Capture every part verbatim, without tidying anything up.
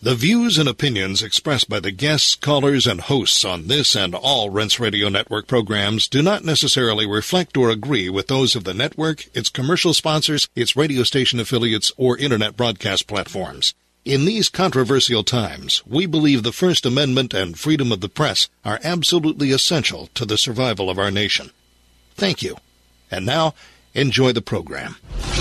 The views and opinions expressed by the guests, callers, and hosts on this and all Rense Radio Network programs do not necessarily reflect or agree with those of the network, its commercial sponsors, its radio station affiliates, or Internet broadcast platforms. In these controversial times, we believe the First Amendment and freedom of the press are absolutely essential to the survival of our nation. Thank you. And now, enjoy the program.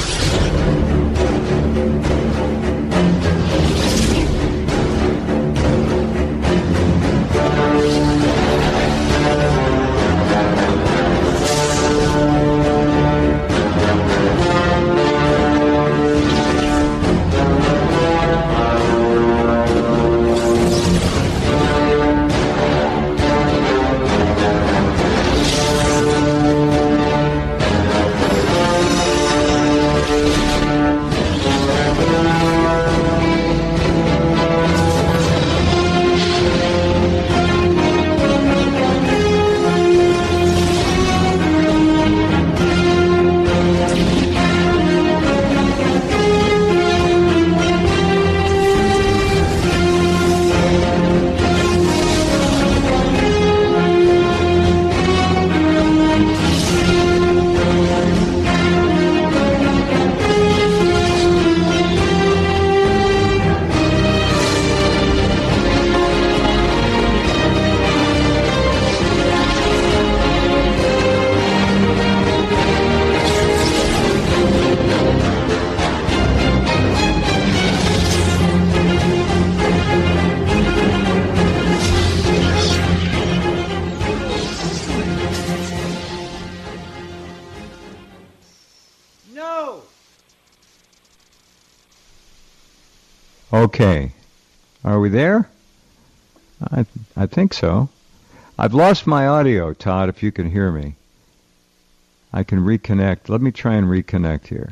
Okay. Are we there? I I think so. I've lost my audio, Todd, if you can hear me. I can reconnect. Let me try and reconnect here.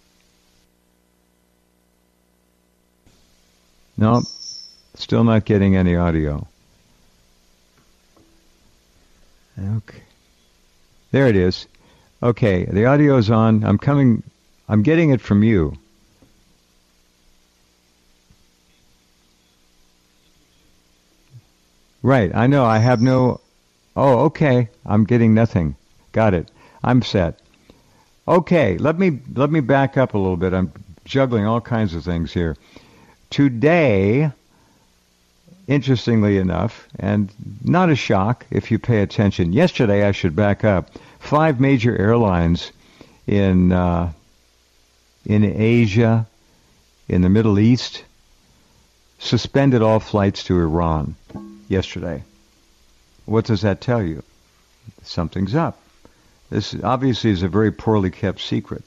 Nope. Still not getting any audio. Okay. There it is. Okay, the audio's on. I'm coming. I'm getting it from you. Right, I know, I have no... Oh, okay, I'm getting nothing. Got it. I'm set. Okay, let me let me back up a little bit. I'm juggling all kinds of things here. Today, interestingly enough, and not a shock if you pay attention, yesterday I should back up, five major airlines in uh, in Asia, in the Middle East, suspended all flights to Iran yesterday. What does that tell you? Something's up. This obviously is a very poorly kept secret.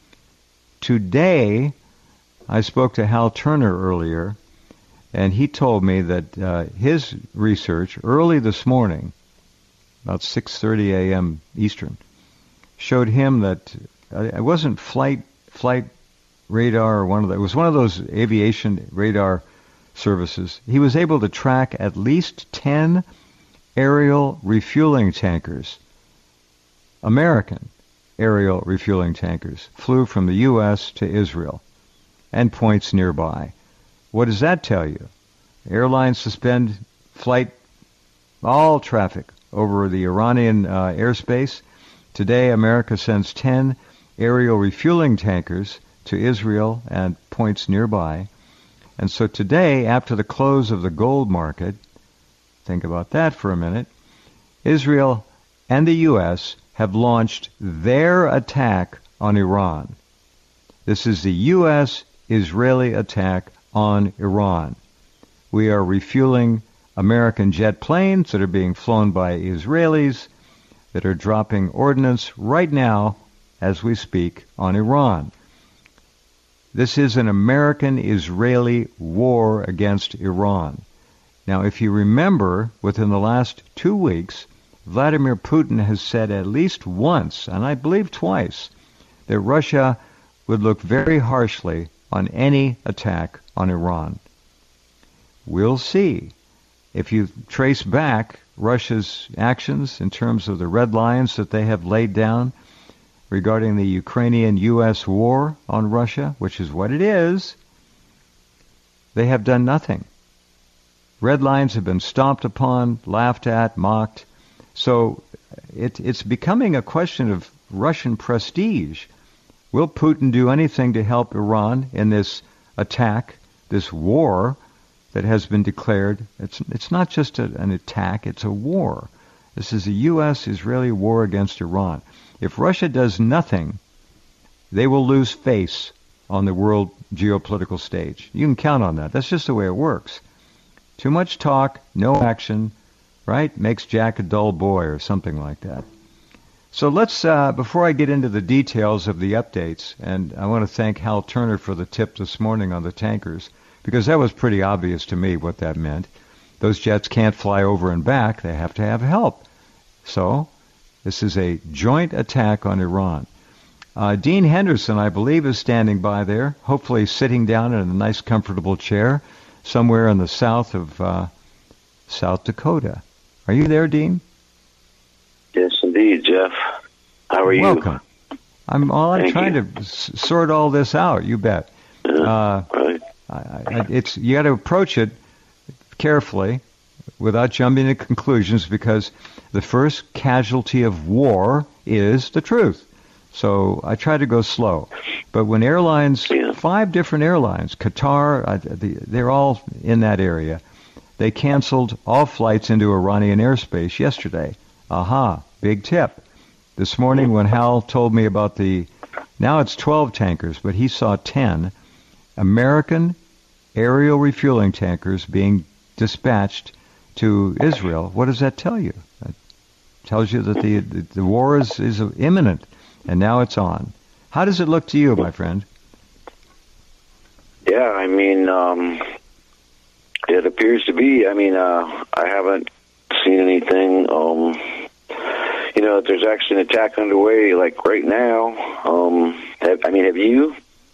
Today, I spoke to Hal Turner earlier, and he told me that uh, his research early this morning, about six thirty a.m. Eastern, showed him that uh, it wasn't flight flight radar or one of the, it was one of those aviation radar services. He was able to track at least ten aerial refueling tankers, American aerial refueling tankers, flew from the U S to Israel and points nearby. What does that tell you? Airlines suspend flight, all traffic over the Iranian uh, airspace. Today, America sends ten aerial refueling tankers to Israel and points nearby. And so today, after the close of the gold market, think about that for a minute, Israel and the U S have launched their attack on Iran. This is the U S-Israeli attack on Iran. We are refueling American jet planes that are being flown by Israelis that are dropping ordnance right now, as we speak, on Iran. This is an American-Israeli war against Iran. Now, if you remember, within the last two weeks, Vladimir Putin has said at least once, and I believe twice, that Russia would look very harshly on any attack on Iran. We'll see. If you trace back Russia's actions in terms of the red lines that they have laid down regarding the Ukrainian U S war on Russia, which is what it is, They have done nothing. Red lines have been stomped upon, laughed at, mocked. So it, it's becoming a question of Russian prestige. Will Putin do anything to help Iran in this attack, this war that has been declared? It's it's not just a, an attack, it's a war. This is a U S Israeli war against Iran. If Russia does nothing, they will lose face on the world geopolitical stage. You can count on that. That's just the way it works. Too much talk, no action, right? Makes Jack a dull boy or something like that. So let's, uh, before I get into the details of the updates, and I want to thank Hal Turner for the tip this morning on the tankers, because that was pretty obvious to me what that meant. Those jets can't fly over and back. They have to have help. So this is a joint attack on Iran. Uh, Dean Henderson, I believe, is standing by there, hopefully sitting down in a nice, comfortable chair somewhere in the south of uh, South Dakota. Are you there, Dean? Yes, indeed, Jeff. How are you? Welcome. I'm, well, I'm Thank trying you. to s- sort all this out, you bet. Yeah, Uh, right. I, I, it's you got to approach it carefully without jumping to conclusions, because the first casualty of war is the truth. So I try to go slow. But when airlines, Yeah. five different airlines, Qatar, uh, the, they're all in that area, they canceled all flights into Iranian airspace yesterday. Aha, big tip. This morning when Hal told me about the, now it's twelve tankers, but he saw ten American aerial refueling tankers being dispatched to Israel. What does that tell you? That tells you that the, the, the war is, is imminent, and now it's on. How does it look to you, my friend? Yeah, I mean, um, it appears to be. I mean, uh, I haven't seen anything. Um, you know, there's actually an attack underway, like right now. Um, have, I mean, have you?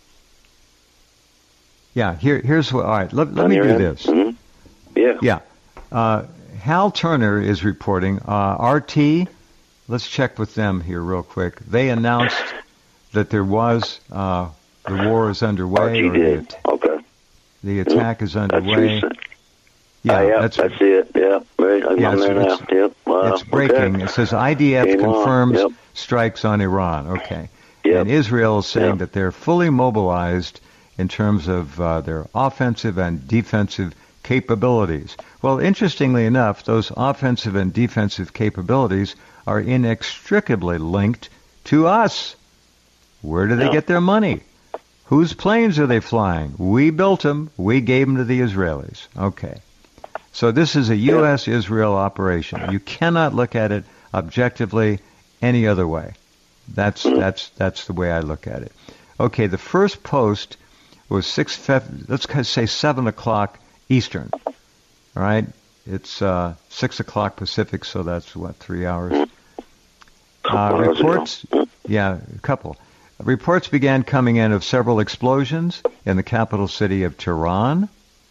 Yeah, here, here's what. All right, let, let me your do end? this. Mhm. Yeah. Yeah. Uh, Hal Turner is reporting. Uh, R T, let's check with them here real quick. They announced that there was, uh, the war is underway. R T or did. The, Okay. the attack is That's underway. recent. Yeah, Ah, yeah, that's, that's it. Yeah, right. I'm Yeah, on there it's- now. Yep. Wow. it's breaking. Okay. It says I D F Came on. confirms Yep. strikes on Iran. Okay. Yep. And Israel is saying Yep. that they're fully mobilized in terms of uh, their offensive and defensive capabilities. Well, interestingly enough, those offensive and defensive capabilities are inextricably linked to us. Where do they Yep. get their money? Whose planes are they flying? We built them. We gave them to the Israelis. Okay. So this is a U S Israel operation. You cannot look at it objectively any other way. That's that's that's the way I look at it. Okay, the first post was six. Let's say seven o'clock Eastern. All right, it's uh, six o'clock Pacific, so that's what three hours. Uh, reports, yeah, a couple. Reports began coming in of several explosions in the capital city of Tehran.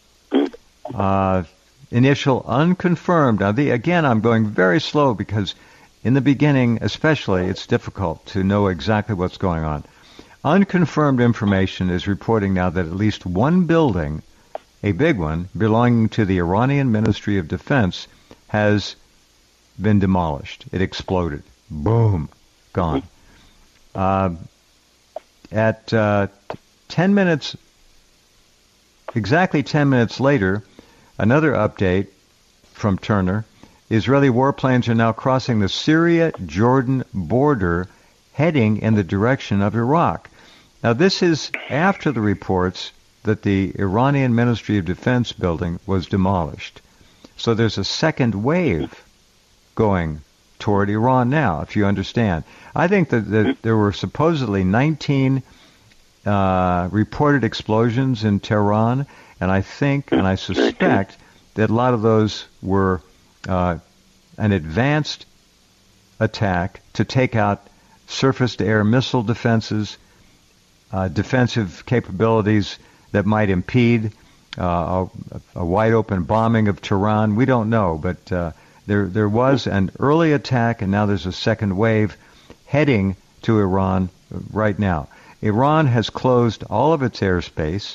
Uh, initial unconfirmed. Now, the, again, I'm going very slow because in the beginning, especially, it's difficult to know exactly what's going on. Unconfirmed information is reporting now that at least one building, a big one, belonging to the Iranian Ministry of Defense, has been demolished. It exploded. Boom. Gone. Uh, at uh, ten minutes, exactly ten minutes later, another update from Turner. Israeli warplanes are now crossing the Syria-Jordan border, heading in the direction of Iraq. Now, this is after the reports that the Iranian Ministry of Defense building was demolished. So there's a second wave going toward Iran now, if you understand. I think that, that there were supposedly nineteen uh, reported explosions in Tehran, and I think, and I suspect, that a lot of those were uh, an advanced attack to take out surface-to-air missile defenses, uh, defensive capabilities that might impede uh, a, a wide-open bombing of Tehran. We don't know, but uh, there there was an early attack, and now there's a second wave heading to Iran right now. Iran has closed all of its airspace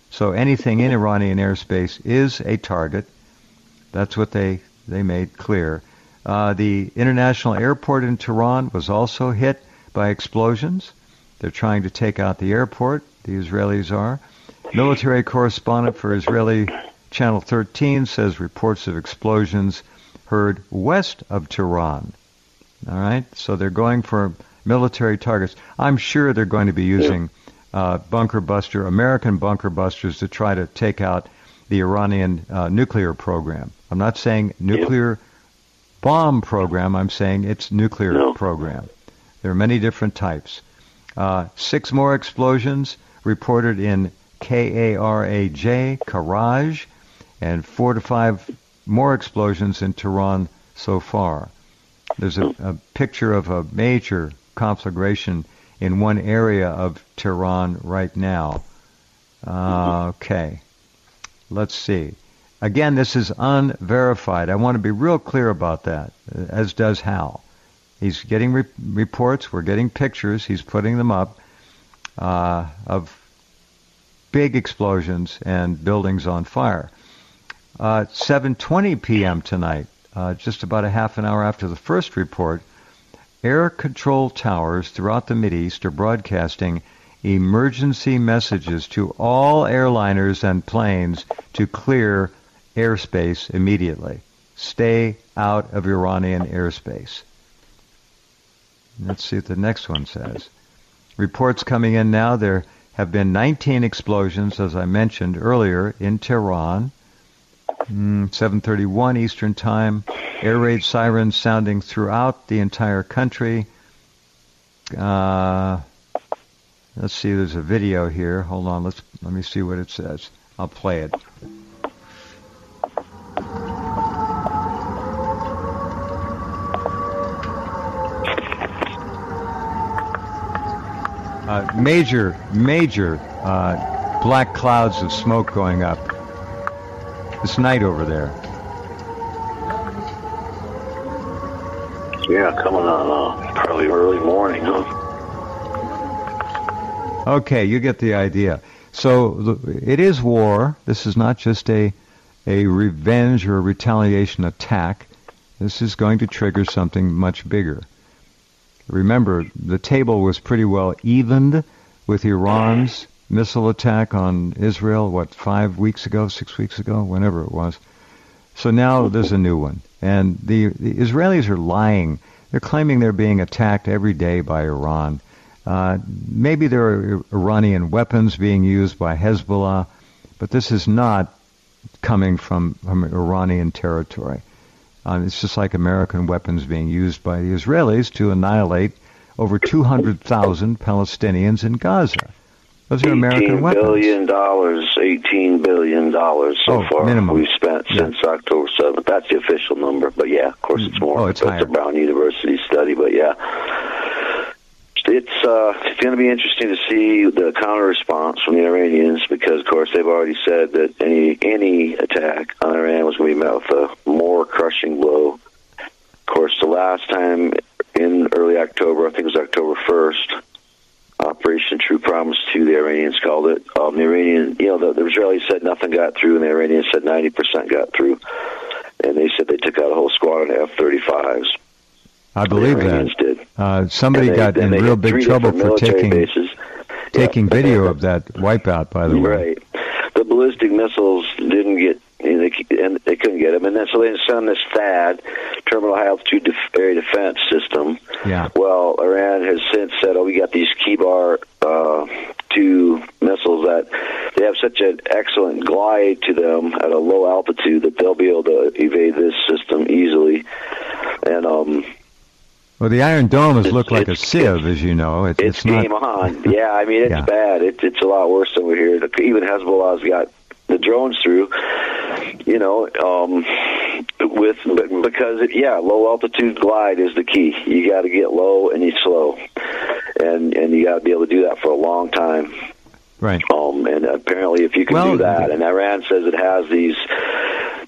So anything in Iranian airspace is a target. That's what they, they made clear. Uh, the international airport in Tehran was also hit by explosions. They're trying to take out the airport, the Israelis are. Military correspondent for Israeli Channel thirteen says reports of explosions heard west of Tehran. All right, so they're going for military targets. I'm sure they're going to be using uh, bunker buster, American bunker busters to try to take out the Iranian uh, nuclear program. I'm not saying nuclear bomb program. I'm saying it's nuclear no. program. There are many different types. Uh, six more explosions reported in K A R A J, Karaj, and four to five more explosions in Tehran so far. There's a, a picture of a major conflagration in one area of Tehran right now. Uh, okay. Let's see. Again, this is unverified. I want to be real clear about that, as does Hal. He's getting re- reports. We're getting pictures. He's putting them up uh, of big explosions and buildings on fire. Uh, seven twenty p.m. tonight, uh, just about a half an hour after the first report, air control towers throughout the Mideast are broadcasting emergency messages to all airliners and planes to clear airspace immediately. Stay out of Iranian airspace. Let's see what the next one says. Reports coming in now. There have been nineteen explosions, as I mentioned earlier, in Tehran. Mm, seven thirty-one Eastern Time. Air raid sirens sounding throughout the entire country. Uh, let's see. There's a video here. Hold on. Let's let me see what it says. I'll play it. Uh, major, major uh, black clouds of smoke going up. This night over there. Yeah, coming on uh, probably early morning, huh? Okay, you get the idea. So it is war. This is not just a a revenge or a retaliation attack. This is going to trigger something much bigger. Remember, the table was pretty well evened with Iran's missile attack on Israel, what, five weeks ago, six weeks ago, whenever it was. So now there's a new one. And the, the Israelis are lying. They're claiming they're being attacked every day by Iran. Uh, maybe there are Iranian weapons being used by Hezbollah, but this is not coming from, from Iranian territory. Uh, it's just like American weapons being used by the Israelis to annihilate over two hundred thousand Palestinians in Gaza. Those are American weapons. eighteen billion dollars, eighteen billion dollars so oh, far minimum. we've spent yeah. since October seventh. That's the official number, but yeah, of course it's more. Oh, it's That's higher. a Brown University study, but yeah. It's uh, it's going to be interesting to see the counter response from the Iranians because, of course, they've already said that any any attack on Iran was going to be met with a more crushing blow. Of course, the last time in early October, I think it was October first, Operation True Promise two, the Iranians called it. Um, the Iranian, you know, the, the Israelis said nothing got through, and the Iranians said ninety percent got through, and they said they took out a whole squadron of F thirty-fives. I believe that. Did. Uh, somebody they, got in real big trouble for taking bases. taking yeah. video of that wipeout, by the way. Right. The ballistic missiles didn't get, you know, they, and they couldn't get them. And then so they sent this THAAD, Terminal High Altitude Def- Area Defense System. Yeah. Well, Iran has since said, oh, we got these Kibar uh, two missiles that they have such an excellent glide to them at a low altitude that they'll be able to evade this system easily. And, um... Well, the Iron Dome has it's, look like a sieve, as you know. It, it's it's not, game on. Yeah, I mean, it's yeah. bad. It's it's a lot worse than we're here. Even Hezbollah's got the drones through, you know, um, with because, it, yeah, low altitude glide is the key. You got to get low and you slow. And, and you got to be able to do that for a long time. Right. Um, and apparently if you can well, do that, and Iran says it has these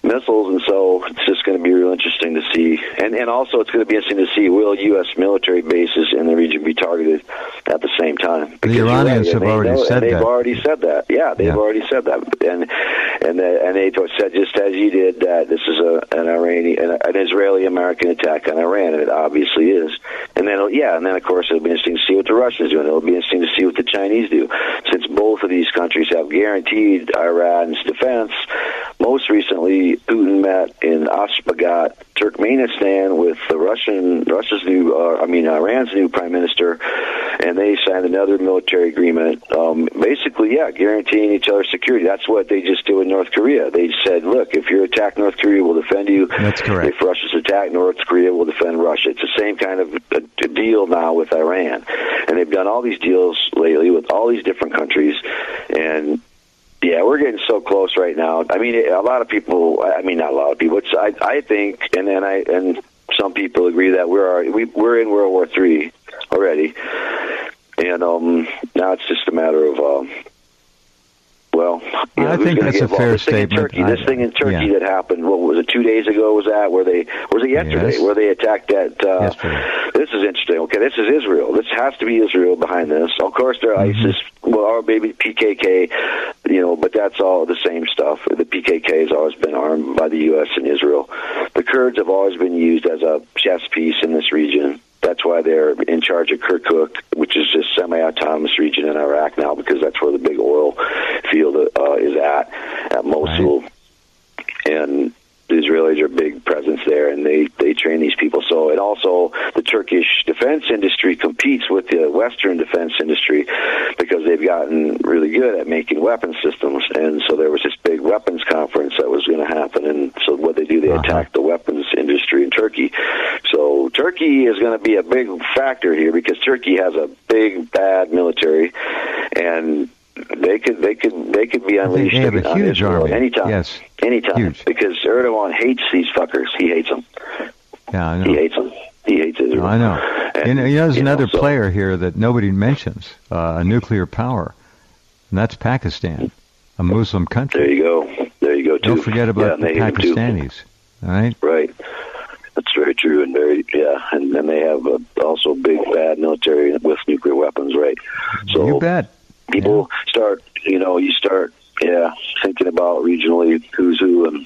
missiles, and so it's just going to be real interesting to see. And and also it's going to be interesting to see, will U S military bases in the region be targeted at the same time? Because the Iranians right, have already know, said they've that. They've already said that. Yeah, they've yeah. already said that. And and the, and they said, just as you did, that this is a an Iranian, an Israeli-American attack on Iran, and it obviously is. And then, yeah, and then of course it'll be interesting to see what the Russians do, and it'll be interesting to see what the Chinese do, since both of these countries have guaranteed Iran's defense. Most recently, Putin met in Ashgabat, Turkmenistan, with the Russian, Russia's new, uh, I mean, Iran's new prime minister, and they signed another military agreement. Um, basically, yeah, guaranteeing each other security. That's what they just do in North Korea. They said, look, if you attack North Korea, we'll defend you. That's correct. If Russia's attacked North Korea, we'll defend Russia. It's the same kind of a, a deal now with Iran. And they've done all these deals lately with all these different countries, and yeah, we're getting so close right now. I mean, a lot of people, I mean, not a lot of people, it's, I, I think, and then I, and some people agree that we're, we, we're in World War Three already. And, um, now it's just a matter of, um, well, you know, I think that's a fair this statement. Thing in Turkey, I, this thing in Turkey yeah. that happened, what was it, two days ago was that? Where they, was it yesterday? Yes. Where they attacked that, uh, yesterday. This is interesting. Okay, this is Israel. This has to be Israel behind this. Of course, they're mm-hmm. ISIS, well, or maybe P K K, you know, but that's all the same stuff. The P K K has always been armed by the U S and Israel. The Kurds have always been used as a chess piece in this region. That's why they're in charge of Kirkuk, which is this semi-autonomous region in Iraq now, because that's where the big oil field uh, is at, at Mosul. Right. And the Israelis are a big presence there, and they, they train these people. So, and also the Turkish defense industry competes with the Western defense industry because they've gotten really good at making weapon systems. And so there was this big weapons conference that was going to happen. And so what they do, they uh-huh. attack the weapons industry in Turkey. So Turkey is going to be a big factor here because Turkey has a big, bad military, and they could they could they could be unleashed they have a on huge Israel army. anytime. Yes, anytime. Huge. Because Erdogan hates these fuckers. He hates them. Yeah, I know. He hates them. He hates Israel. I know. And, you know, you know there's you another know, so, player here that nobody mentions, uh, a nuclear power, and that's Pakistan, a Muslim country. There you go. There you go, too. Don't forget about yeah, the Pakistanis, all right? Right. That's very true, and very, yeah, and then they have a, also big, bad military with nuclear weapons, right? So you bet. People yeah. start, you know, you start, yeah, thinking about regionally who's who, and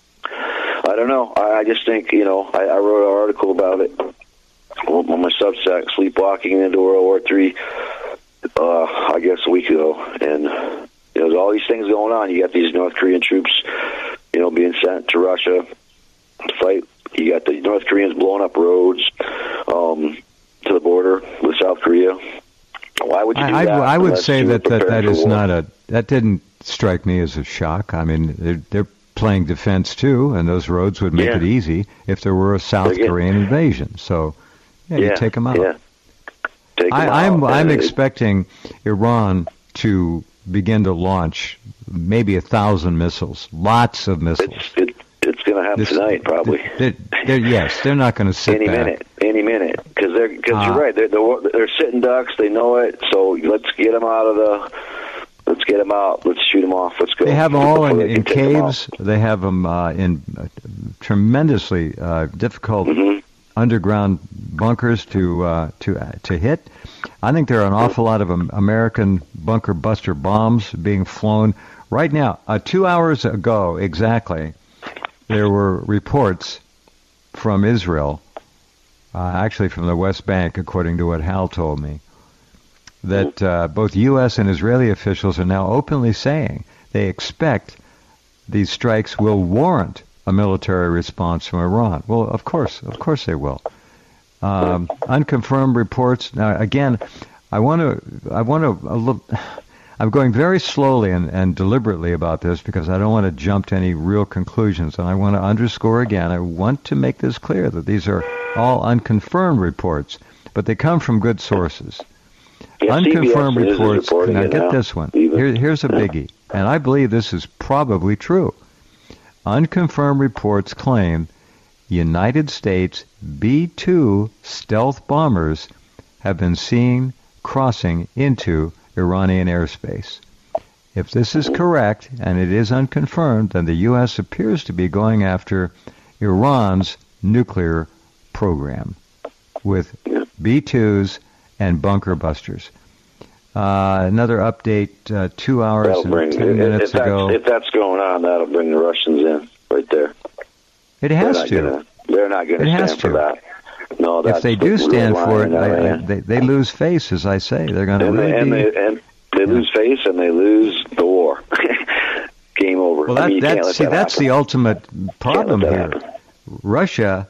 I don't know. I, I just think, you know, I, I wrote an article about it on my Substack, Sleepwalking into World War Three, uh, I guess a week ago, and you know, there's all these things going on. You got these North Korean troops, you know, being sent to Russia to fight. You got the North Koreans blowing up roads um, to the border with South Korea. Why would you do I, that? I, I would say that that, that is war? not a, that didn't strike me as a shock. I mean, they're, they're playing defense too, and those roads would make yeah. it easy if there were a South Korean invasion. So, yeah, yeah, you take them out. Yeah. Take them I, out. I'm, I'm it, expecting Iran to begin to launch maybe a thousand missiles, lots of missiles. It's, it, it's going to happen this, tonight, probably. They're, they're, yes, they're not going to sit any back. minute, any minute, because they're because uh, you're right. They're, they're they're sitting ducks. They know it. So let's get them out of the. Let's get them out. Let's shoot them off. Let's go. They have them all in, they in caves. They have them uh, in uh, tremendously uh, difficult mm-hmm. underground bunkers to uh, to uh, to hit. I think there are an awful lot of um, American bunker buster bombs being flown right now. Uh, two hours ago, exactly, there were reports from Israel, uh, actually from the West Bank, according to what Hal told me, that uh, both U S and Israeli officials are now openly saying they expect these strikes will warrant a military response from Iran. Well, of course, of course they will. Um, unconfirmed reports. Now, again, I want to, I want to, look, I'm going very slowly and, and deliberately about this because I don't want to jump to any real conclusions, and I want to underscore again, I want to make this clear that these are all unconfirmed reports, but they come from good sources. Yeah, Unconfirmed C B S reports. Now get now. this one. Here, here's a biggie, and I believe this is probably true. Unconfirmed reports claim United States B two stealth bombers have been seen crossing into Iranian airspace. if this is correct, and it is unconfirmed, then the U S appears to be going after Iran's nuclear program with B twos and bunker busters. Uh, another update uh, two hours That'll and bring, ten minutes if ago. That's, if that's going on, that'll bring the Russians in right there. It has they're to. Gonna, they're not going to stand for that. No, that's if they do stand for it, I, I, they, they lose face, as I say. They're going to and really they, and be... They, and they lose face, and they lose the war. Game over. Well, that, I mean, that, see, that that's happen. the ultimate problem here. Happen. Russia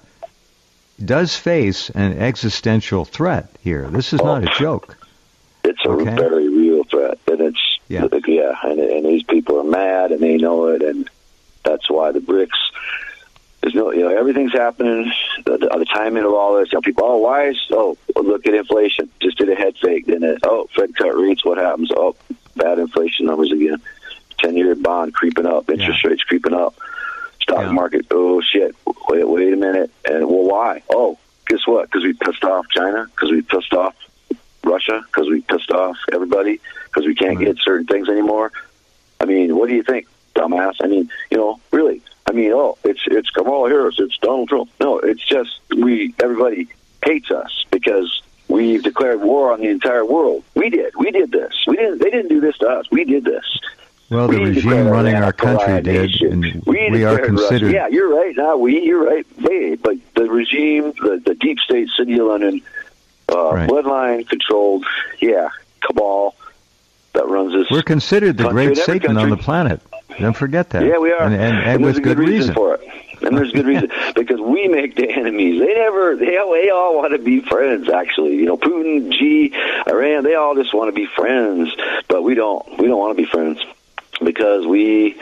does face an existential threat here. This is oh. not a joke. It's a okay? very real threat, and it's yeah, yeah and, and these people are mad, and they know it, and that's why the BRICS. There's no, you know, everything's happening. The, the, the timing of all this. You know, people, oh, why is? Oh, look at inflation. Just did a head fake, didn't it? Oh, Fed cut rates. What happens? Oh, bad inflation numbers again. Ten-year bond creeping up. Interest yeah. rates creeping up. Stock yeah. market. Oh shit. Wait, wait a minute. And well, why? Oh, guess what? Because we pissed off China. Because we pissed off Russia. Because we pissed off everybody. Because we can't right. get certain things anymore. I mean, what do you think, dumbass? I mean, you know, really. I mean, oh, it's it's Kamala Harris, it's Donald Trump. No, it's just we. Everybody hates us because we've declared war on the entire world. We did. We did this. We didn't. They didn't do this to us. We did this. Well, the we regime running our country did, and we, we are considered. Russia. Yeah, you're right. Now we, you're right. Hey, but the regime, the, the deep state, City of London, uh, right. bloodline controlled. Yeah, cabal that runs this. We're considered the great Satan country. on the planet. Don't forget that. Yeah, we are, and, and, and, and with there's a good, good reason, reason for it. And there's good reason because we make the enemies. They never. They all, they all want to be friends. Actually, you know, Putin, Xi, Iran. They all just want to be friends, but we don't. We don't want to be friends because we,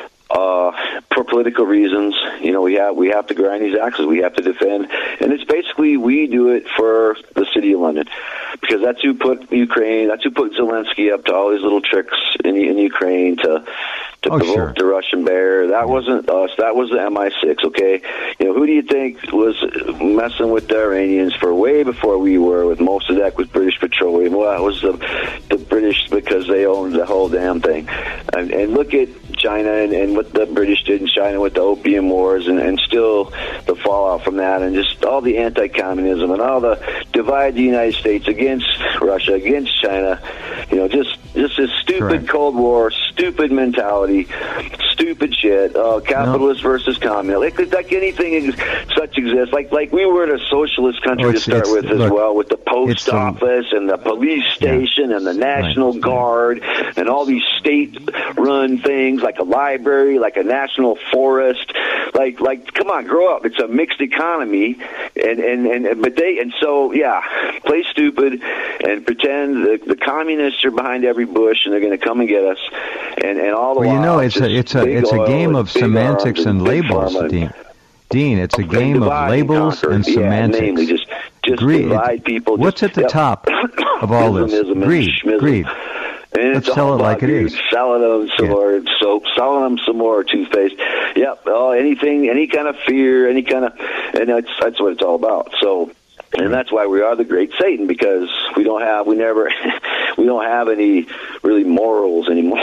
uh, for political reasons, you know, we have we have to grind these axes. We have to defend, and it's basically we do it for the City of London. Because that's who put Ukraine, that's who put Zelensky up to all these little tricks in, in Ukraine to to oh, provoke sure. the Russian bear. That wasn't us. That was the M I six. Okay, you know, who do you think was messing with the Iranians for way before we were? With Mossadegh, with British Petroleum. Well, it was the the British because they owned the whole damn thing. And, and look at China and, and what the British did in China with the Opium Wars, and, and still the fallout from that, and just all the anti-communism and all the divide the United States against Russia, against China. You know, just just this stupid Correct. Cold War, stupid mentality, stupid shit. Uh, capitalist no. versus communist. Like, like anything such exists. Like like we were in a socialist country oh, to start with as look, well, with the post office a, and the police station yeah. and the National right. Guard and all these state-run things like a library, like a national forest. Like like come on, grow up. It's a mixed economy, and and, and but they and so yeah, play stupid and pretend the, the communists are behind every bush and they're going to come and get us, and and all the well, while, you know, it's a it's a it's a game of semantics and labels, Dean. Dean, it's a game of labels and, and semantics. Yeah, namely, just just greed. divide people. What's just, at the yep. top of all this? Greed, greed. And Let's it's tell all it like about it greed. is. Selling them some yeah. more soap, selling them some more toothpaste. Yep. Oh, anything, any kind of fear, any kind of, and that's that's what it's all about. So, and that's why we are the great Satan, because we don't have, we never, we don't have any really morals anymore.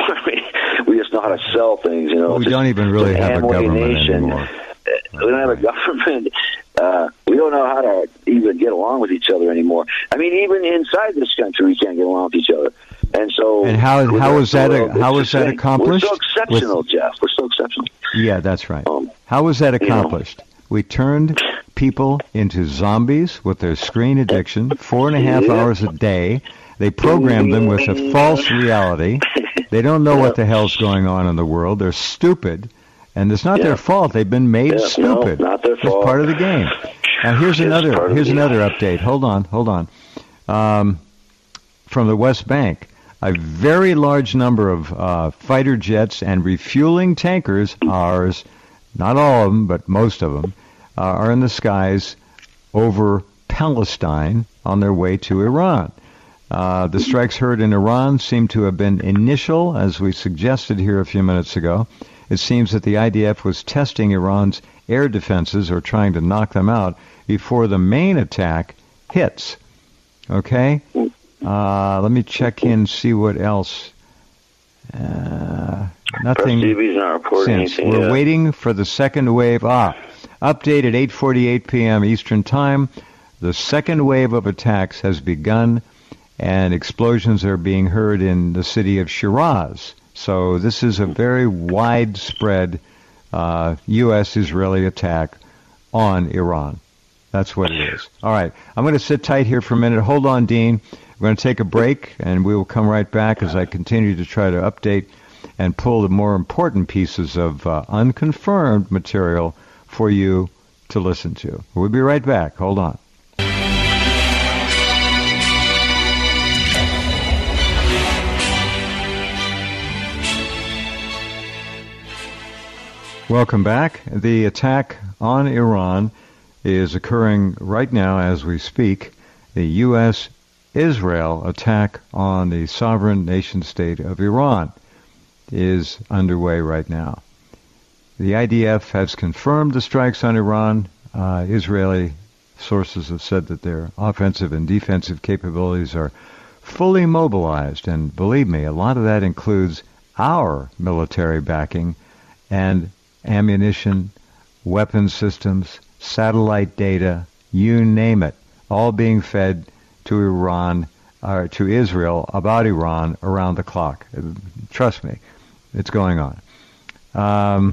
We just know how to sell things. You know, well, we just, don't even really have a government nation. anymore. We don't have a government. Uh, we don't know how to even get along with each other anymore. I mean, even inside this country, we can't get along with each other. And so, and how how is that a, how is that accomplished? We're so exceptional, with, Jeff. We're so exceptional. Yeah, that's right. Um, how was that accomplished? You know, we turned people into zombies with their screen addiction, four and a half yeah. hours a day. They programmed them with a false reality. They don't know what the hell's going on in the world. They're stupid, and it's not yeah. their fault. They've been made yeah, stupid. No, not their fault. It's part of the game. Now here's it's another here's the another update. Hold on, hold on. Um, from the West Bank. A very large number of uh, fighter jets and refueling tankers, ours, not all of them, but most of them, uh, are in the skies over Palestine on their way to Iran. Uh, the strikes heard in Iran seem to have been initial, as we suggested here a few minutes ago. It seems that the I D F was testing Iran's air defenses or trying to knock them out before the main attack hits. Okay? Uh, let me check in, see what else Uh, nothing. Press T V's not reporting since. anything We're yet. waiting for the second wave. Ah, update at eight forty-eight p.m. Eastern Time. The second wave of attacks has begun, and explosions are being heard in the city of Shiraz. So this is a very widespread uh, U S Israeli attack on Iran. That's what it is. All right. I'm going to sit tight here for a minute. Hold on, Dean. We're going to take a break, and we will come right back as I continue to try to update and pull the more important pieces of uh, unconfirmed material for you to listen to. We'll be right back. Hold on. Welcome back. The attack on Iran is occurring right now as we speak. The U S Israel attack on the sovereign nation state of Iran is underway right now. The I D F has confirmed the strikes on Iran. Uh, Israeli sources have said that their offensive and defensive capabilities are fully mobilized, and believe me, a lot of that includes our military backing and ammunition, weapons systems, satellite data, you name it, all being fed to Iran, or to Israel about Iran around the clock. Trust me, it's going on. Um,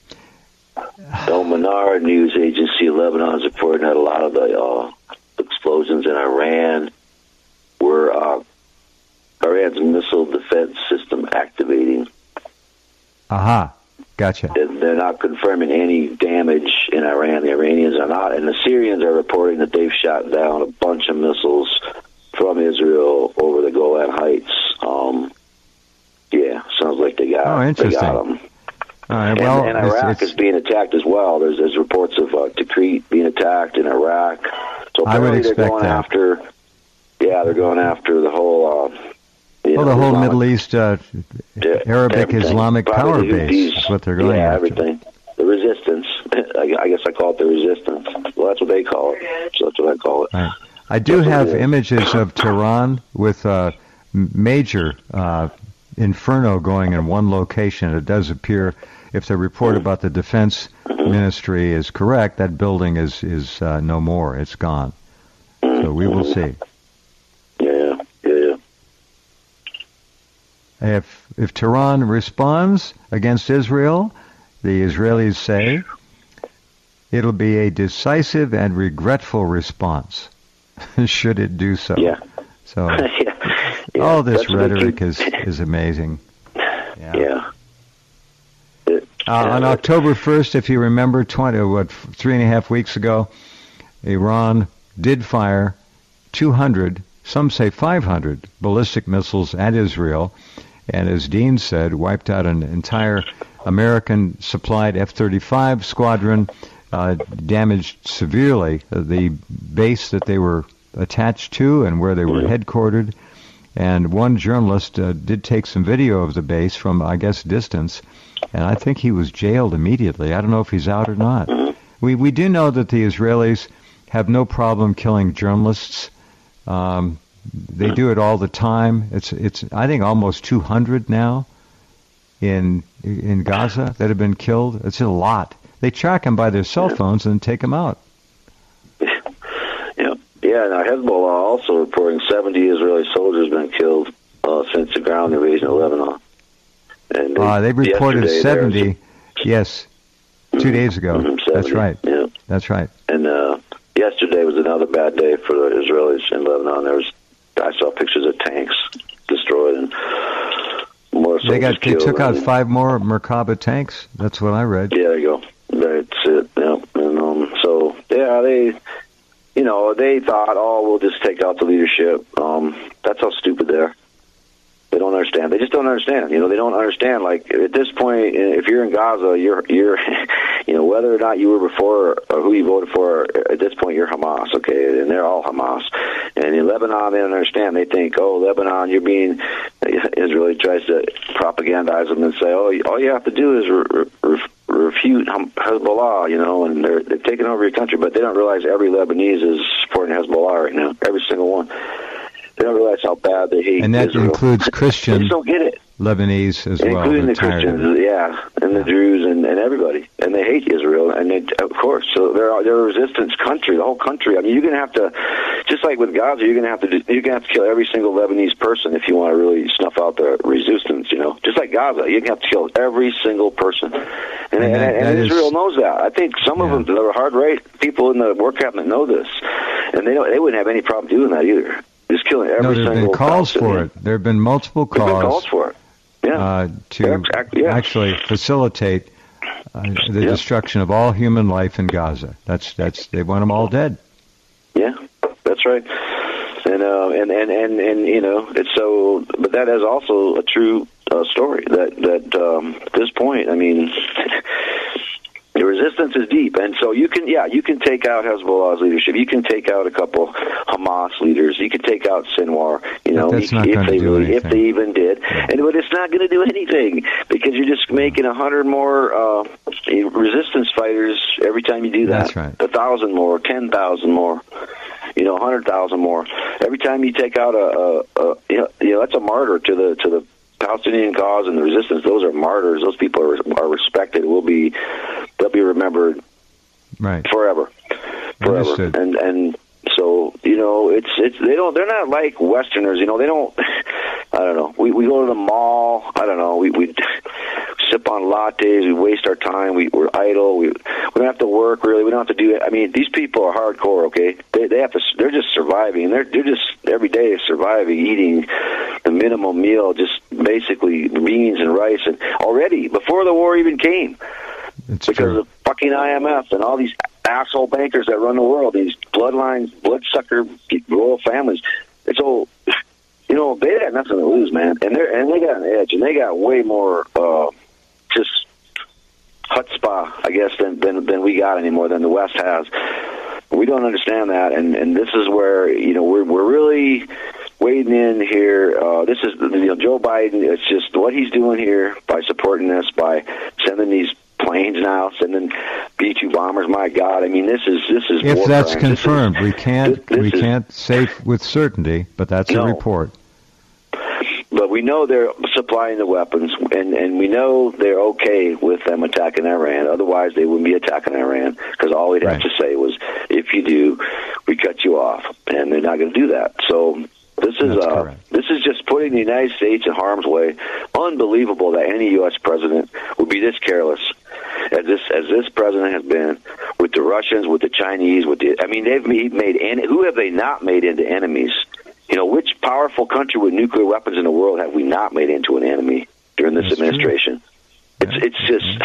The Manar news agency in Lebanon is reporting that a lot of the uh, explosions in Iran were uh, Iran's missile defense system activating. Aha, gotcha. They're not confirming any damage in Iran. The Iranians are not. And the Syrians are reporting that they've shot down a bunch of missiles from Israel over the Golan Heights. Um, yeah, sounds like they got, oh, interesting. they got them. All right, well, and, and Iraq it's, it's, is being attacked as well. There's, there's reports of uh, Tikrit being attacked in Iraq. So I would apparently they're expect going that. after, yeah, they're going after the whole, uh, you well, know, the whole Islamic, Middle East uh, yeah, Arabic everything. Islamic Probably power the base Houthis. is what they're going yeah, after. everything. The resistance. I, I guess I call it the resistance. Well, that's what they call it. So that's what I call it. Right. I do That's have what it is. images of Tehran with a major uh, inferno going in one location. It does appear, if the report about the defense ministry is correct, that building is is uh, no more. It's gone. So we will see. Yeah, yeah, yeah. If if Tehran responds against Israel, the Israelis say it'll be a decisive and regretful response. Should it do so? Yeah. So yeah. yeah. all this That's what they rhetoric keep- is is amazing. Yeah. Yeah. It- Uh, on yeah, October first, if you remember, twenty what three and a half weeks ago, Iran did fire two hundred, some say five hundred, ballistic missiles at Israel, and as Dean said, wiped out an entire American-supplied F thirty-five squadron, uh, damaged severely the base that they were attached to and where they were headquartered. And one journalist uh, did take some video of the base from, I guess, distance, and I think he was jailed immediately. I don't know if he's out or not. We we do know that the Israelis have no problem killing journalists. Um, they do it all the time. It's it's I think almost two hundred now in in Gaza that have been killed. It's a lot. They track them by their cell phones and take them out. Yeah, yeah. Now Hezbollah also reporting seventy Israeli soldiers been killed uh, since the ground invasion of Lebanon. And Uh, they reported yesterday seventy. there was- Yes, two days ago. Mhm, That's seventy, right. Yeah, That's right. and uh, yesterday was another bad day for the Israelis in Lebanon. There was I saw pictures of tanks destroyed and more soldiers They got they killed. took out and- five more Merkaba tanks. That's what I read. Yeah, there you go. That's it. Yeah, and um, so yeah, they, you know, they thought, oh, we'll just take out the leadership. Um, that's how stupid they are. They don't understand. They just don't understand. You know, they don't understand. Like at this point, if you're in Gaza, you're you're, you know, whether or not you were before or who you voted for, at this point you're Hamas, okay, and they're all Hamas. And in Lebanon, they don't understand. They think, oh, Lebanon, you're being. Israel tries to propagandize them and say, oh, all you have to do is re- re- refute Hezbollah, you know, and they're they're taking over your country. But they don't realize every Lebanese is supporting Hezbollah right now. Every single one. They don't realize how bad they hate And that Israel. includes They Christian. just don't get it. Lebanese as well. Including They're the tired of Christians, it. yeah, and the Jews and, and everybody. And they hate Israel, and they, of course, so they're, they're a resistance country, the whole country. I mean, you're going to have to, just like with Gaza, you're going to have to do, you're going to have to kill every single Lebanese person if you want to really snuff out the resistance, you know. Just like Gaza, you're going to have to kill every single person. And, and, And that- and, that and Israel is- knows that. I think some Yeah. of them, the hard right people in the war cabinet know this. And they don't, they wouldn't have any problem doing that either. Just killing every No, there have single been calls for Palestinian. it. There have been multiple There's been calls, calls for it. Yeah. uh, to Yeah, exactly, yeah. actually facilitate uh, the Yeah. destruction of all human life in Gaza. That's that's they want them all dead. Yeah, that's right. And uh, and, and and and you know, it's so. But that is also a true uh, story. That that um, at this point, I mean, the resistance is deep, and so you can, yeah, you can take out Hezbollah's leadership. You can take out a couple Hamas leaders. You can take out Sinwar. You know, that's you, not if gonna they do really, if anything. they even did, and but it's not going to do anything because you're just making a hundred more uh, resistance fighters every time you do that. That's right. A thousand more, ten thousand more. You know, a hundred thousand more. Every time you take out a, a, a you, know, you know, that's a martyr to the to the Palestinian cause and the resistance. Those are martyrs. Those people are are respected. Will be they'll be remembered Right. forever, forever. Understood. And and so you know, it's it's they don't they're not like Westerners. You know, they don't. I don't know. We we go to the mall. I don't know. We we sip on lattes. We waste our time. We we're idle. We we don't have to work really. We don't have to do it. I mean, these people are hardcore. Okay, they they have to. They're just surviving. They're they're just every day surviving, eating the minimum meal, just basically beans and rice. And already before the war even came, It's because true. of fucking I M F and all these asshole bankers that run the world, these bloodlines, bloodsucker royal families. It's all, you know, they had nothing to lose, man, and they are and they got an edge, and they got way more uh, just chutzpah, I guess, than, than than we got anymore, than the West has. We don't understand that, and and this is where you know we're we're really wading in here. Uh, this is you know Joe Biden. It's just what he's doing here by supporting this, by sending these planes now, sending B two bombers. My God, I mean, this is this is If war that's crimes. This confirmed, is- we can't this- this we is- can't say with certainty, but that's No. a report. But we know they're supplying the weapons, and, and we know they're okay with them attacking Iran. Otherwise, they wouldn't be attacking Iran, because all we'd have Right. to say was, if you do, we cut you off. And they're not going to do that. So this is That's uh, correct. this is just putting the United States in harm's way. Unbelievable that any U S president would be this careless as this as this president has been with the Russians, with the Chinese, with the. I mean, they've made, made en- who have they not made into enemies? You know, which powerful country with nuclear weapons in the world have we not made into an enemy during this That's true. administration? Yeah. It's it's just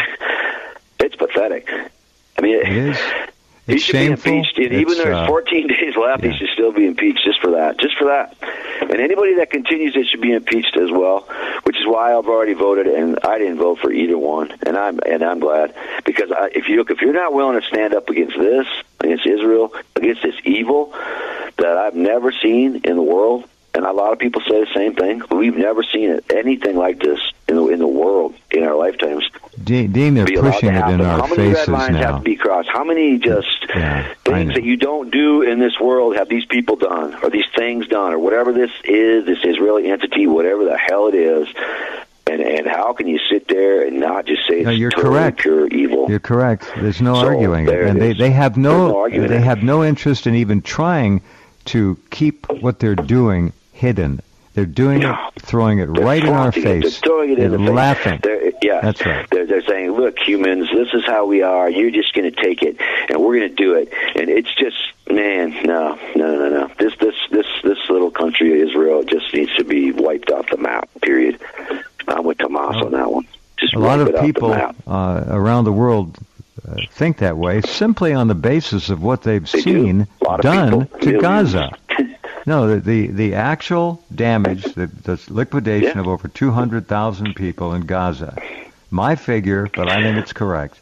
it's pathetic. I mean, It is. he It's should shameful. be impeached. And even It's, though there's uh, fourteen days left, yeah. he should still be impeached just for that. Just for that. And anybody that continues it should be impeached as well, which is why I've already voted, and I didn't vote for either one, and I'm and I'm glad, because I, if you look, if you're not willing to stand up against this, against Israel, against this evil that I've never seen in the world, and a lot of people say the same thing, we've never seen it, anything like this in the in the world in our lifetimes. Dean, Dean, they're Be allowed pushing to it happen. in our How many red faces lines have now. to be crossed? How many just Yeah, I things know. that you don't do in this world have these people done, or these things done, or whatever this is, this Israeli entity, whatever the hell it is? And and how can you sit there and not just say it's No, you're totally correct. pure evil? You're correct. There's no So, arguing it, there it and they is. they have There's no no arguing they it. have no interest in even trying to keep what they're doing hidden. They're doing No. it, throwing it They're right in our flaunting it. face. They're throwing it in They're the face. laughing. They're, yeah, That's right. They're, they're saying, "Look, humans, this is how we are. You're just going to take it, and we're going to do it." And it's just, man, no, no, no, no. This, this, this, this little country, Israel, just needs to be wiped off the map. Period. I'm with Tomas on that one. Just A lot wipe of it off the people map. uh, around the world uh, think that way simply on the basis of what they've They do. seen A lot of done people, to millions. Gaza. No, the, the, the actual damage, the, the liquidation Yeah. of over two hundred thousand people in Gaza. My figure, but I think it's correct.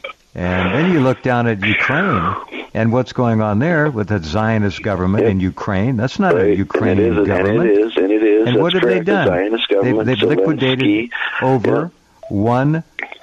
And then you look down at Ukraine and what's going on there with the Zionist government Yeah. in Ukraine. That's not a Right. Ukrainian and it is, government. And it is, and it is. And what That's have they correct. The done? Zionist They've, government, they've Zelensky, liquidated over one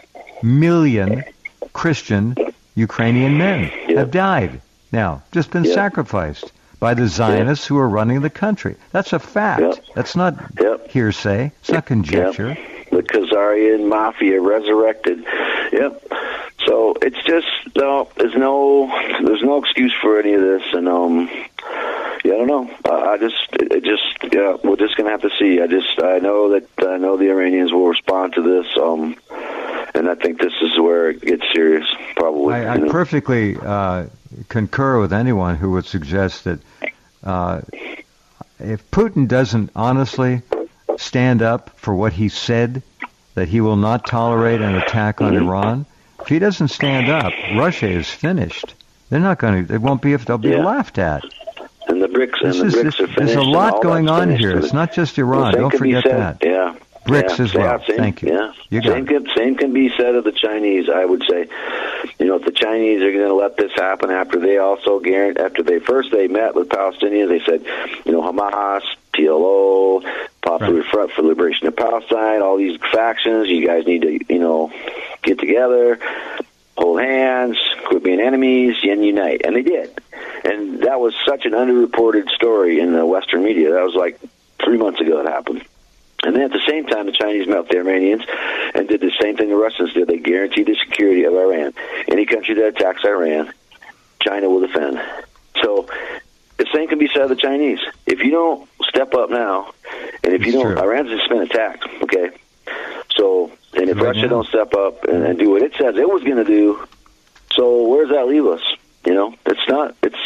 million Christian Ukrainian men Yeah. have died. Now, just been Yeah. sacrificed. by the Zionists yep. who are running the country. That's a fact. Yep. That's not yep. hearsay. It's not conjecture. Yep. The Khazarian mafia resurrected. Yep. So it's just no. There's no. There's no excuse for any of this, and um. Yeah, I don't know. Uh, I just, it, it just, yeah, we're just gonna have to see. I just, I know that I know the Iranians will respond to this, um, and I think this is where it gets serious. Probably. I, I perfectly uh, concur with anyone who would suggest that uh, if Putin doesn't honestly stand up for what he said, that he will not tolerate an attack on mm-hmm. Iran. If he doesn't stand up, Russia is finished. They're not going to. It won't be if they'll be yeah. laughed at. And the BRICS and this the is, BRICS this, are finished. There's a lot going on finished. here. It's not just Iran. Well, don't forget that. Yeah. BRICS yeah. as well. Same, Thank you. Yeah. You got same, can, same can be said of the Chinese, I would say. You know, if the Chinese are going to let this happen after they also guarantee, after they first they met with Palestinians, they said, you know, Hamas, P L O, Popular right. Front for Liberation of Palestine, all these factions, you guys need to, you know, get together, hold hands, quit being enemies, and unite. And they did. And that was such an underreported story in the Western media. That was like three months ago it happened. And then at the same time, the Chinese met with the Iranians and did the same thing the Russians did. They guaranteed the security of Iran. Any country that attacks Iran, China will defend. So the same can be said of the Chinese. If you don't step up now, and if it's you don't, true. Iran's just been attacked, okay? So, and if right Russia now. don't step up and, and do what it says it was going to do, so where does that leave us? You know, it's not, it's,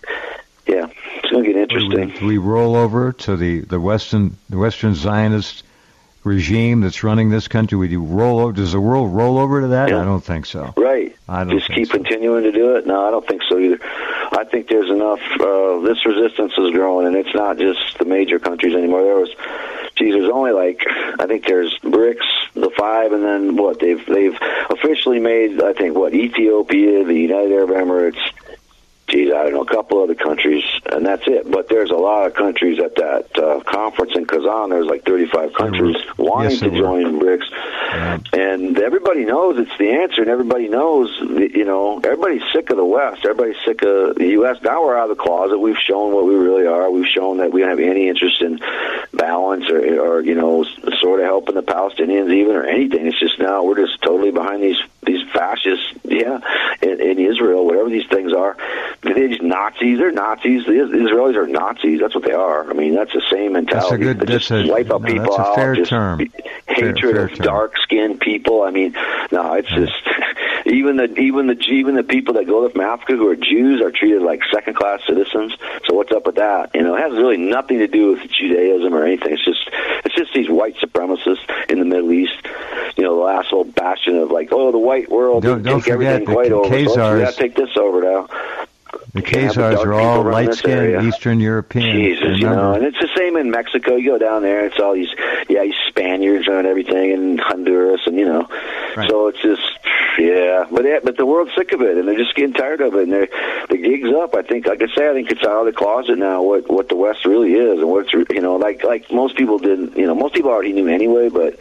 yeah, it's going to get interesting. Do we, we roll over to the, the Western the Western Zionist regime that's running this country? We do roll over. Does the world roll over to that? Yeah. I don't think so. Right. I don't Just think keep so. continuing to do it? No, I don't think so either. I think there's enough, uh, this resistance is growing, and it's not just the major countries anymore. There was, geez, there's only like, I think there's BRICS, the five, and then what, they've, they've officially made, I think, what, Ethiopia, the United Arab Emirates, geez, I don't know, a couple other countries, and that's it. But there's a lot of countries at that uh, conference in Kazan. There's like thirty-five countries wanting yes, to join BRICS. Yeah. And everybody knows it's the answer, and everybody knows, you know, everybody's sick of the West. Everybody's sick of the U S. Now we're out of the closet. We've shown what we really are. We've shown that we don't have any interest in balance or, or you know, sort of helping the Palestinians even or anything. It's just now we're just totally behind these these fascists, yeah, in, in Israel, whatever these things are. They're just Nazis. They're Nazis. The Israelis are Nazis. That's what they are. I mean, that's the same mentality. That's a good, just that's a, wipe out no, people that's a fair out. Just term. Hatred fair, fair of term. dark-skinned people. I mean, no, it's yeah. just even the even the even the people that go from Africa who are Jews are treated like second-class citizens. So what's up with that? You know, it has really nothing to do with Judaism or anything. It's just it's just these white supremacists in the Middle East. You know, the last whole bastion of like, oh, the white world don't, don't take forget everything white over. Khazars, So we got to take this over now. The Khazars are all light-skinned Eastern European. Jesus, you know, and it's the same in Mexico. You go down there, it's all these, yeah, these Spaniards and everything, and Honduras, and you know, right. So it's just, yeah, but yeah, but the world's sick of it, and they're just getting tired of it, and they're the gig's up. I think, like I say, I think it's out of the closet now. What what the West really is, and what's you know, like like most people didn't, you know, most people already knew anyway, but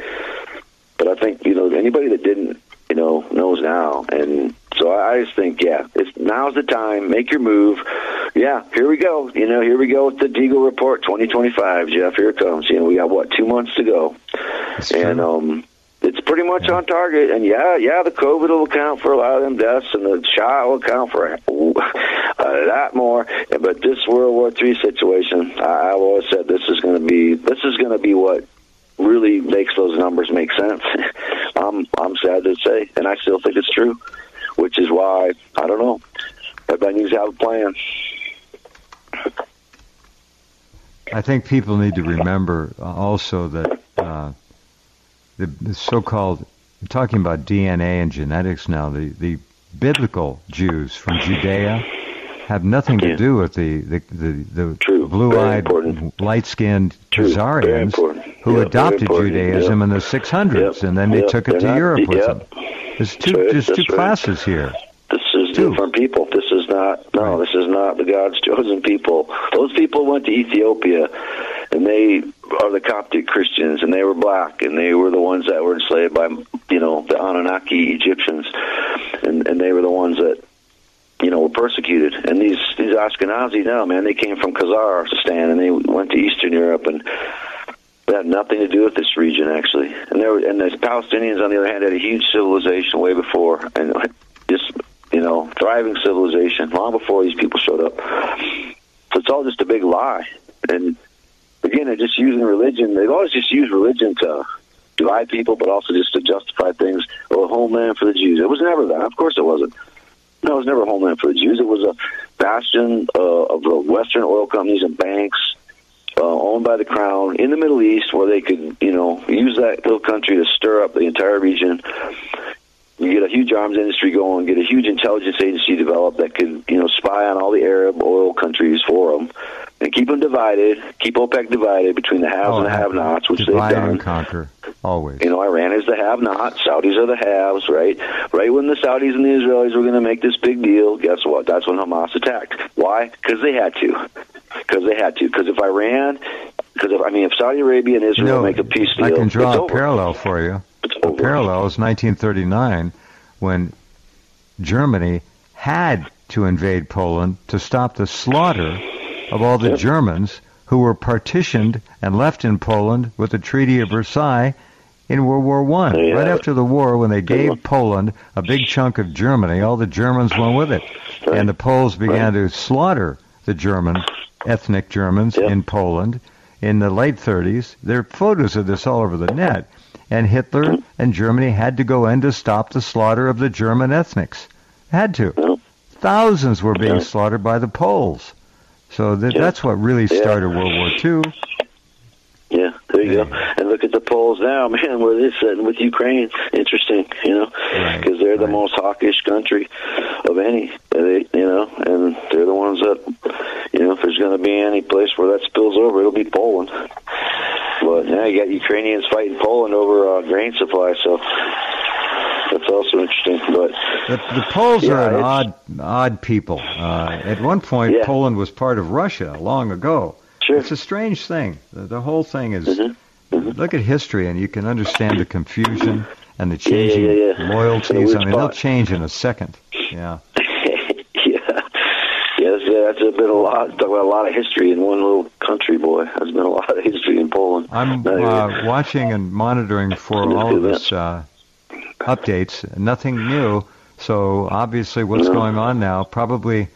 but I think you know anybody that didn't, you know, knows now, and. So I just think, yeah, it's now's the time. Make your move. Yeah, here we go. You know, here we go with the Deagle Report twenty twenty-five, Jeff. Here it comes. You know, we got, what, two months to go. That's and true. um, it's pretty much yeah. on target. And, yeah, yeah, the COVID will account for a lot of them deaths, and the shot will account for uh, that more. But this World War Three situation, I, I've always said this is going to be this is going to be what really makes those numbers make sense. I'm, I'm sad to say, and I still think it's true. Which is why, I don't know, everybody needs to have a plan. I think people need to remember also that uh, the, the so-called, we're talking about D N A and genetics now, the, the biblical Jews from Judea have nothing to yeah. do with the, the, the, the blue-eyed, light-skinned Khazarians who yep, adopted Judaism yep. in the six hundreds, yep. and then they yep. took it They're to not, Europe with yep. them. There's two, right. there's two right. classes here. This is two. different people. This is not, no, right. this is not the God's chosen people. Those people went to Ethiopia, and they are the Coptic Christians, and they were black, and they were the ones that were enslaved by, you know, the Anunnaki Egyptians, and, and they were the ones that, you know, were persecuted. And these these Ashkenazi, no, man, they came from Kazakhstan and they went to Eastern Europe, and they had nothing to do with this region, actually. And there, and the Palestinians, on the other hand, had a huge civilization way before, and just, you know, thriving civilization long before these people showed up. So it's all just a big lie. And again, they're just using religion. They've always just used religion to divide people, but also just to justify things. Oh, a homeland for the Jews. It was never that. Of course it wasn't. No, it was never a homeland for the Jews. It was a bastion uh, of the Western oil companies and banks uh, owned by the Crown in the Middle East, where they could, you know, use that little country to stir up the entire region. You get a huge arms industry going, get a huge intelligence agency developed that could, you know, spy on all the Arab oil countries for them, and keep them divided, keep OPEC divided between the haves oh, and the have-nots, which they've divide done. and conquer, always. You know, Iran is the have-not, Saudis are the haves, right? Right when the Saudis and the Israelis were going to make this big deal, guess what? That's when Hamas attacked. Why? Because they had to. Because they had to. Because if Iran, because if I mean, if Saudi Arabia and Israel you know, make a peace deal, I can draw it's a over. parallel for you. It's The over. parallel is nineteen thirty-nine, when Germany had to invade Poland to stop the slaughter of all the Yep. Germans who were partitioned and left in Poland with the Treaty of Versailles in World War One. Yeah. Right after the war, when they gave Poland a big chunk of Germany, all the Germans went with it. Right. And the Poles began to slaughter the German, ethnic Germans Yep. in Poland in the late thirties. There are photos of this all over the net. And Hitler and Germany had to go in to stop the slaughter of the German ethnics. Had to. Yep. Thousands were being Yep. slaughtered by the Poles. So th- Yep. that's what really Yeah. started World War Two. Yeah, there you Yeah. go. And look at the polls now, man, where they're sitting with Ukraine. Interesting, you know, Right, because they're the right. most hawkish country of any, they, you know, and they're the ones that, you know, if there's going to be any place where that spills over, it'll be Poland. But now you got Ukrainians fighting Poland over uh, grain supply, so that's also interesting. But The, the Poles Yeah, are an it's- odd, odd people. Uh, at one point, Yeah. Poland was part of Russia long ago. Sure. It's a strange thing. The, the whole thing is. Mhm. Look at history, and you can understand the confusion and the Yeah, yeah, changing yeah, yeah. loyalties. In a weird I mean, they'll spot. change in a second. Yeah. yeah, yeah, that's, that's a been a lot. Talk about a lot of history in one little country, boy. There's been a lot of history in Poland. I'm Not even- uh, watching and monitoring for all of this uh, updates. Nothing new. So obviously, what's No. going on now probably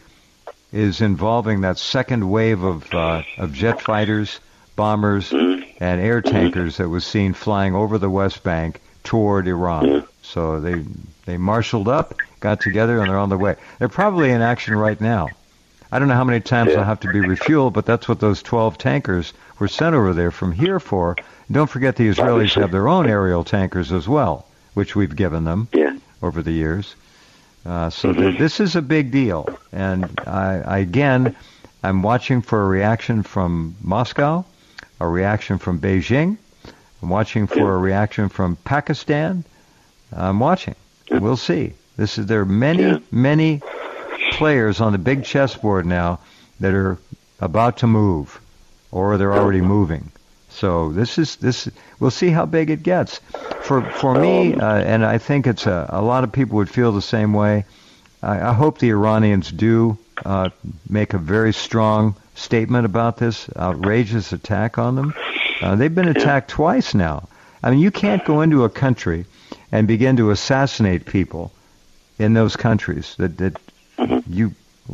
is involving that second wave of uh, of jet fighters, bombers, Mhm. and air tankers that was seen flying over the West Bank toward Iran. Yeah. So they they marshaled up, got together, and they're on the way. They're probably in action right now. I don't know how many times Yeah. they'll have to be refueled, but that's what those twelve tankers were sent over there from here for. And don't forget the Israelis Obviously. have their own aerial tankers as well, which we've given them Yeah. over the years. Uh, so Mhm. th- this is a big deal. And I, I, again, I'm watching for a reaction from Moscow, a reaction from Beijing. I'm watching for Yeah. a reaction from Pakistan. I'm watching. We'll see. This is there are many, Yeah. many players on the big chessboard now that are about to move, or they're already moving. So this is this. We'll see how big it gets. For for me, uh, and I think it's a, a lot of people would feel the same way. I, I hope the Iranians do uh, make a very strong statement about this outrageous attack on them. Uh, they've been attacked twice now. I mean, you can't go into a country and begin to assassinate people in those countries. That that you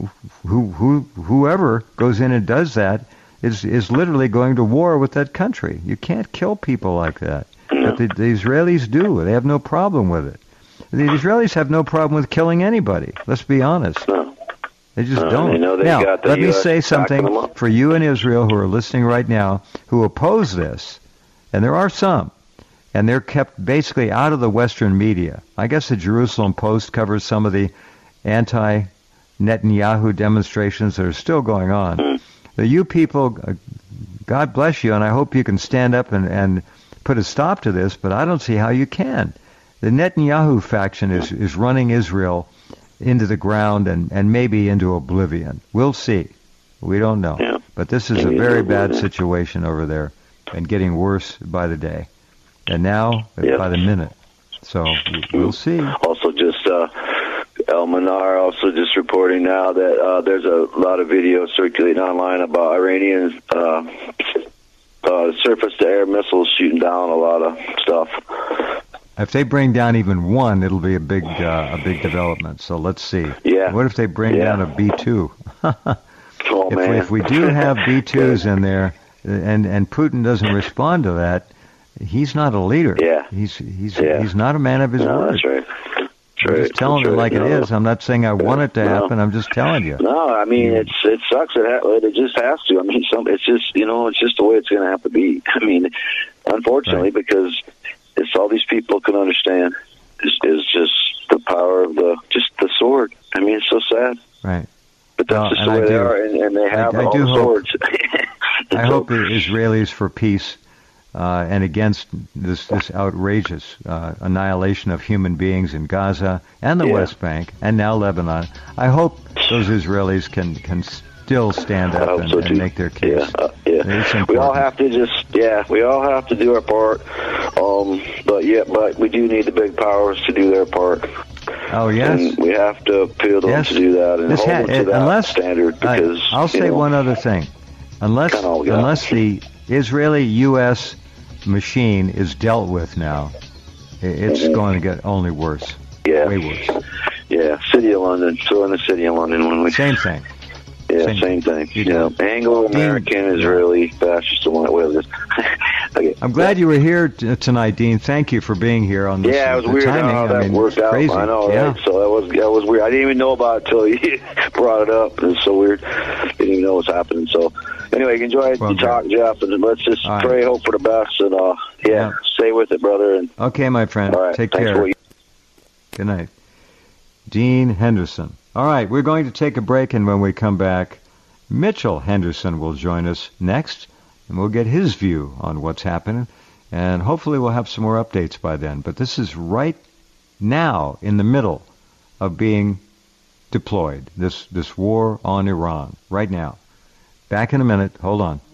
who who whoever goes in and does that is is literally going to war with that country. You can't kill people like that. But the, the Israelis do. They have no problem with it. The Israelis have no problem with killing anybody. Let's be honest. No. They just No, don't. they know they've Now, got the let me U S say backing something them up. for you in Israel who are listening right now who oppose this, and there are some, and they're kept basically out of the Western media. I guess the Jerusalem Post covers some of the anti-Netanyahu demonstrations that are still going on. Mm. The you people, uh, God bless you, and I hope you can stand up and, and put a stop to this, but I don't see how you can. The Netanyahu faction is, is running Israel into the ground and, and maybe into oblivion. We'll see. We don't know. Yeah. But this is a Maybe very into bad oblivion. situation over there and getting worse by the day. And now Yeah. by the minute. So we'll see. Also, just uh, El Manar also just reporting now that uh, there's a lot of videos circulating online about Iranians uh, uh, surface-to-air missiles shooting down a lot of stuff. If they bring down even one, it'll be a big uh, a big development. So let's see. Yeah. What if they bring yeah. down a B two? Oh, if, man. we, if we do have B twos in there, and and Putin doesn't respond to that, he's not a leader. Yeah. He's he's yeah. he's not a man of his no, word. That's right. I'm right. just telling That's it right. like no. it is. I'm not saying I want it to no. happen. I'm just telling you. No, I mean it's it sucks. It ha- it just has to. I mean, some it's just you know it's just the way it's going to have to be. I mean, unfortunately, Right. because it's all these people can understand is, is just the power of the just the sword. I mean, it's so sad. Right. But that's Well, just and the I way they do- are, and, and they have I all do the hope- swords. I So- hope the Israelis for peace uh, and against this this outrageous uh, annihilation of human beings in Gaza and the Yeah. West Bank and now Lebanon. I hope those Israelis can can still stand I up hope and, so and too. make their case. Yeah, uh, yeah. It's We all important. have to just, yeah, we all have to do our part. Um, but yeah, but we do need the big powers to do their part. Oh yes. And we have to appeal to Yes. them to do that and This hold ha- them to that unless standard I- because I'll you say know, one other thing. Unless Kinda all we got. unless the Israeli U S machine is dealt with now, i- it's Mhm. going to get only worse. Yeah, Way worse. yeah. City of London, throw in the city of London when we. Same thing. Yeah, same same, thing. You You know, Anglo-American, Dean- Israeli, fascist, whatever it is. Okay. I'm glad you were here t- tonight, Dean. Thank you for being here on this. Yeah, it was the weird timing, how I that mean, worked out. crazy. I know, yeah. right? So that was that was weird. I didn't even know about it until you brought it up. It was so weird. Didn't even know what was happening. So anyway, enjoy Well, the talk, Jeff, and let's just All right. pray, hope for the best, and uh, yeah, Yeah. stay with it, brother. And Okay, my friend. all right, Take thanks care. for what you- Good night. Dean Henderson. All right, we're going to take a break, and when we come back, Mitchell Henderson will join us next, and we'll get his view on what's happening, and hopefully we'll have some more updates by then. But this is right now in the middle of being deployed, this, this war on Iran, right now. Back in a minute. Hold on.